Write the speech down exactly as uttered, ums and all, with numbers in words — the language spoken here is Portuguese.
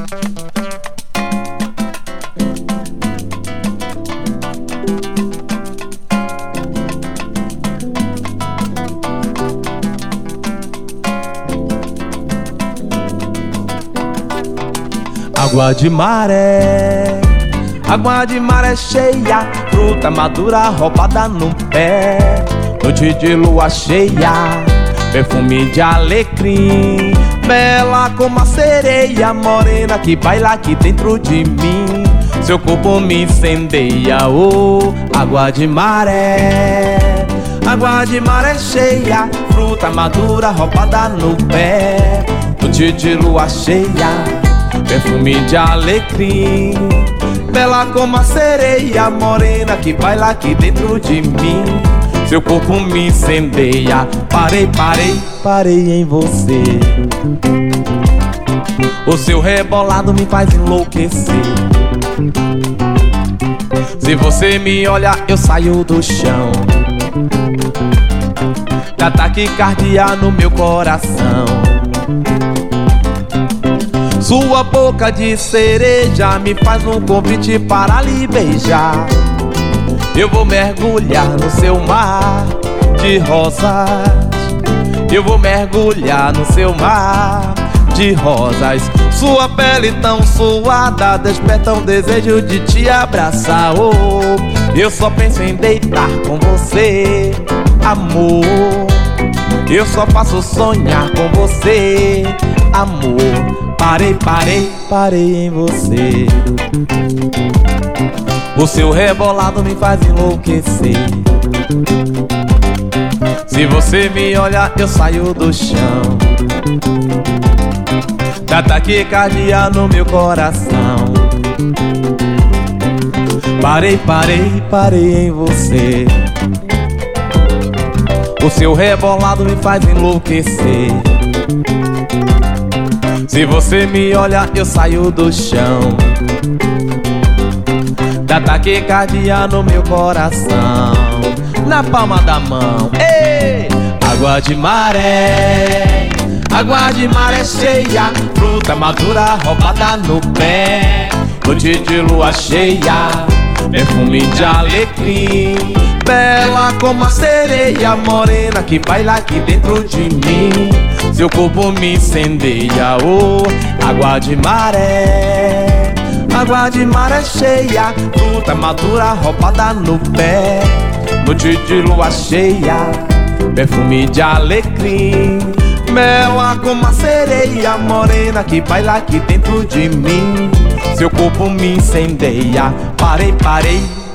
Água de maré, água de maré cheia, fruta madura roubada no pé. Noite de lua cheia, perfume de alecrim, bela como a sereia morena que baila aqui dentro de mim. Seu corpo me incendeia, oh, água de maré, água de maré cheia, fruta madura roubada no pé. Noite de lua cheia, perfume de alecrim, bela como a sereia morena que baila aqui dentro de mim. Seu corpo me incendeia, parei, parei, parei em você. O seu rebolado me faz enlouquecer. Se você me olha, eu saio do chão. Dá taquicardia no meu coração. Sua boca de cereja me faz um convite para lhe beijar. Eu vou mergulhar no seu mar de rosas. Eu vou mergulhar no seu mar de rosas. Sua pele tão suada desperta um desejo de te abraçar. Oh, eu só penso em deitar com você, amor. Eu só faço sonhar com você, amor. Parei, parei, parei em você. O seu rebolado me faz enlouquecer. Se você me olha, eu saio do chão. Dá taquicardia no meu coração. Parei, parei, parei em você. O seu rebolado me faz enlouquecer. Se você me olha, eu saio do chão. Dá taquicardia no meu coração. Na palma da mão, ei! Água de maré, água de maré cheia, fruta madura roubada no pé. Noite de lua cheia, perfume de alecrim, bela como a sereia morena que baila aqui dentro de mim. Seu corpo me incendeia, oh, água de maré, água de maré cheia, fruta madura roubada no pé. Noite de lua cheia, perfume de alecrim, bela como a sereia morena que baila aqui dentro de mim. Seu corpo me incendeia, parei, parei,